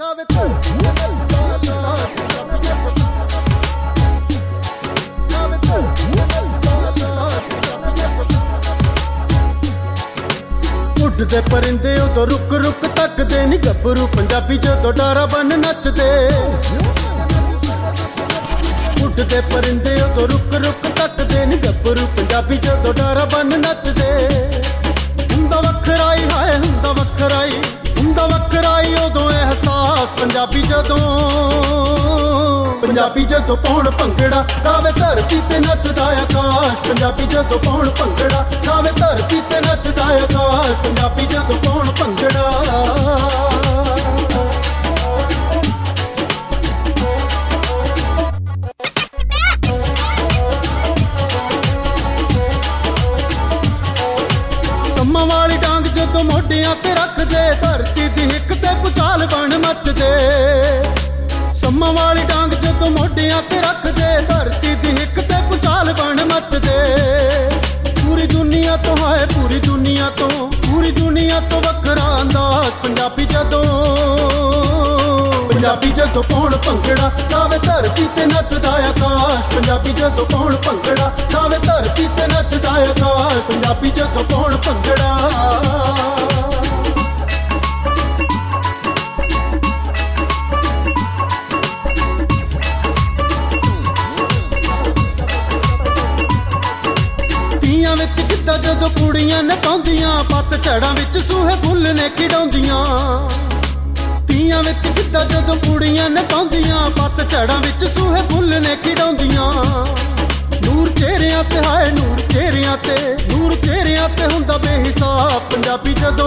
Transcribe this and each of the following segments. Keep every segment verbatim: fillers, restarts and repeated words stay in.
ਉੱਡਦੇ ਪਰਿੰਦੇ ਉਦੋਂ ਰੁਕ ਰੁਕ ਤੱਕਦੇ ਨੀ ਗੱਭਰੂ ਪੰਜਾਬੀ ਜਦੋਂ ਡਾਰਾ ਬੰਨ ਨੱਚਦੇ। ਉੱਡਦੇ ਪਰਿੰਦੇ ਉਦੋਂ ਰੁਕ ਰੁਕ ਤੱਕਦੇ ਨੀ ਗੱਭਰੂ ਪੰਜਾਬੀ ਜਦੋਂ ਡਾਰਾ ਬੰਨ ਨੱਚਦੇ। ਹੁੰਦਾ ਵੱਖਰਾ ਹੀ ਹਾਏ ਹੁੰਦਾ ਵੱਖਰਾ ਹੀ ਹੁੰਦਾ ਵੱਖਰਾ ਹੀ ਉਦੋਂ ਅਹਿਸਾਸ ਪੰਜਾਬੀ ਜਦੋਂ ਪੰਜਾਬੀ ਜਦੋਂ ਪਾਉਣ ਭੰਗੜਾ ਗਾਵੇ ਧਰਤੀ ਤੇ ਨੱਚਦਾ ਆਕਾਸ਼। ਪੰਜਾਬੀ ਜਦੋਂ ਪਾਉਣ ਭੰਗੜਾ ਗਾਵੇ ਧਰਤੀ ਤੇ ਨੱਚਦਾ ਆਕਾਸ਼। ਪੰਜਾਬੀ ਜਦੋਂ ਪਾਉਣ ਭੰਗੜਾ ਸੰਮਾਂ ਵਾਲੀ ਡਾਂਗ ਜਦੋਂ ਮੋਢਿਆਂ ਤੇ ਰੱਖਦੇ ਧਰਤੀ ਦੀ ਹਿੱਕ ਤੇ ਭੁਚਾਲ ਬਣ ਮੱਚਦੇ। ਸੰਮਾਂ ਵਾਲੀ ਡਾਂਗ ਜਦੋਂ ਮੋਢਿਆਂ ਤੇ ਰੱਖਦੇ ਧਰਤੀ ਦੀ ਹਿੱਕ ਤੇ ਭੁਚਾਲ ਬਣ ਮੱਚਦੇ। ਪੂਰੀ ਦੁਨੀਆ ਤੋਂ ਹਾਏ ਪੂਰੀ ਦੁਨੀਆ ਤੋਂ ਪੂਰੀ ਦੁਨੀਆ ਤੋਂ ਵੱਖਰਾ ਅੰਦਾਜ਼ ਪੰਜਾਬੀ ਜਦੋਂ ਪੰਜਾਬੀ ਜਦੋਂ ਪਾਉਣ ਭੰਗੜਾ ਗਾਵੇ ਧਰਤੀ ਤੇ ਨੱਚਦਾ ਆਕਾਸ਼। ਪੰਜਾਬੀ ਜਦੋਂ ਪਾਉਣ ਭੰਗੜਾ ਗਾਵੇ ਧਰਤੀ ਤੇ ਨੱਚਦਾ ਆਕਾਸ਼। ਪੰਜਾਬੀ ਜਦੋਂ ਪਾਉਣ ਭੰਗੜਾ ਵਿੱਚ ਕਿੱਦਾਂ ਜਦੋਂ ਕੁੜੀਆਂ ਨੇ ਪਾਉਂਦੀਆਂ ਪੱਤ ਝੜਾਂ ਵਿੱਚ ਸੂਹੇ ਫੁੱਲ ਨੇ ਖਿਡਾਉਂਦੀਆਂ। ਤੀਆਂ ਵਿੱਚ ਕਿੱਦਾਂ ਜਦੋਂ ਕੁੜੀਆਂ ਨੇ ਪਾਉਂਦੀਆਂ ਪੱਤ ਝੜਾਂ ਵਿੱਚ ਸੂਹੇ ਫੁੱਲ ਨੇ ਖਿਡਾਉਂਦੀਆਂ। ਨੂਰ ਚਿਹਰਿਆਂ ਤੇ ਹਾਏ ਨੂਰ ਚਿਹਰਿਆਂ ਤੇ ਨੂਰ ਚਿਹਰਿਆਂ ਤੇ ਹੁੰਦਾ ਬੇਹਿਸਾਬ ਪੰਜਾਬੀ ਜਦੋਂ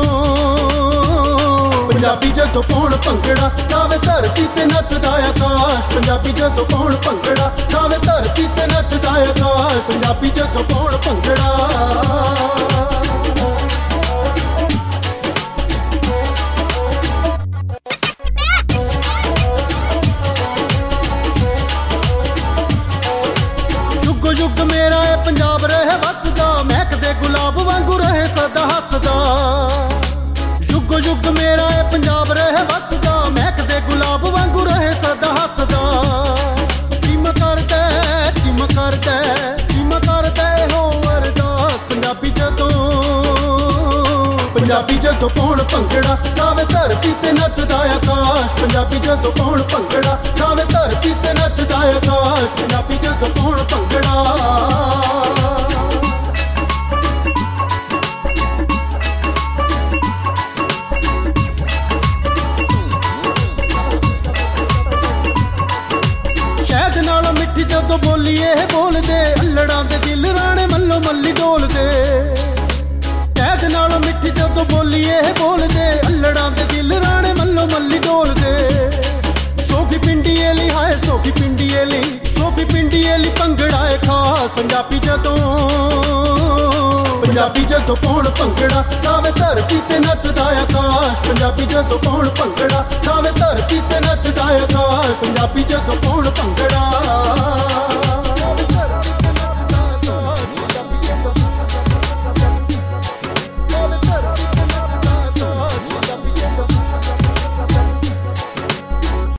ਪੰਜਾਬੀ ਜਦੋਂ ਪਾਉਣ ਭੰਗੜਾ ਗਾਵੇ ਧਰਤੀ ਤੇ ਨੱਚਦਾ ਆਕਾਸ਼। ਪੰਜਾਬੀ ਜਦੋਂ ਪਾਉਣ ਭੰਗੜਾ ਗਾਵੇ ਧਰਤੀ ਤੇ ਨੱਚਦਾ ਆਕਾਸ਼। ਪੰਜਾਬੀ ਜਦੋਂ ਪਾਉਣ ਭੰਗੜਾ ਯੁੱਗ ਯੁੱਗ ਮੇਰਾ ਇਹ ਪੰਜਾਬ ਰਹੇ ਵੱਸਦਾ ਮਹਿਕਦੇ ਗੁਲਾਬ ਵਾਂਗੂ ਰਹੇ ਸਦਾ ਹੱਸਦਾ। ਯੁੱਗ ਯੁੱਗ ਮੇਰਾ ਇਹ ਪੰਜਾਬ ਰਹੇ ਵੱਸਦਾ ਮਹਿਕਦੇ ਗੁਲਾਬ ਵਾਂਗੂ ਰਹੇ ਸਦਾ ਹੱਸਦਾ। ਚਿਮ ਕਰਦਾ ਚਿਮ ਕਰਦਾ ਚਿਮ ਕਰਦਾ ਹੋ ਅਰਦਾਸ ਪੰਜਾਬੀ ਜਦੋਂ ਪੰਜਾਬੀ ਜਦੋਂ ਪਾਉਣ ਭੰਗੜਾ ਗਾਵੇ ਧਰਤੀ ਤੇ ਨੱਚਦਾ ਆਕਾਸ਼। ਪੰਜਾਬੀ ਜਦੋਂ ਪਾਉਣ ਭੰਗੜਾ ਗਾਵੇ ਧਰਤੀ ਤੇ ਨੱਚਦਾ ਆਕਾਸ਼। ਪੰਜਾਬੀ ਜਦੋਂ ਪਾਉਣ ਭੰਗੜਾ ਸ਼ਹਿਦ ਨਾਲ ਮਿੱਠੀ ਜਦੋਂ ਬੋਲੀ ਇਹ ਬੋਲਦੇ ਅੱਲੜਾਂ ਦੇ ਦਿਲ ਰਾਣੇ ਮੱਲੋ ਮੱਲੀ ਡੋਲਦੇ। ਸ਼ਹਿਦ ਨਾਲ ਮਿੱਠੀ ਜਦੋਂ ਬੋਲੀ ਇਹ ਬੋਲਦੇ ਅੱਲੜਾਂ ਦੇ ਦਿਲ ਰਾਣੇ ਮੱਲੋ ਮੱਲੀ ਡੋਲਦੇ। ਸੋਫੀ ਪਿੰਡੀਏ ਲਈ ਹਾਏ ਸੋਫੀ ਪਿੰਡੀਏ ਲਈ ਸੋਫੀ ਪਿੰਡੀਏ ਲਈ ਭੰਗੜਾ ਏ ਖਾਸ ਪੰਜਾਬੀ ਜਦੋਂ ਪੰਜਾਬੀ ਜਦੋਂ ਪਾਉਣ ਭੰਗੜਾ ਗਾਵੇ ਧਰਤੀ ਤੇ ਨੱਚਦਾ ਆਕਾਸ਼। ਪੰਜਾਬੀ ਜਦੋਂ ਪਾਉਣ ਭੰਗੜਾ ਗਾਵੇ ਧਰਤੀ ਤੇ ਨੱਚਦਾ ਆਕਾਸ਼। ਪੰਜਾਬੀ ਜਦੋਂ ਪਾਉਣ ਭੰਗੜਾ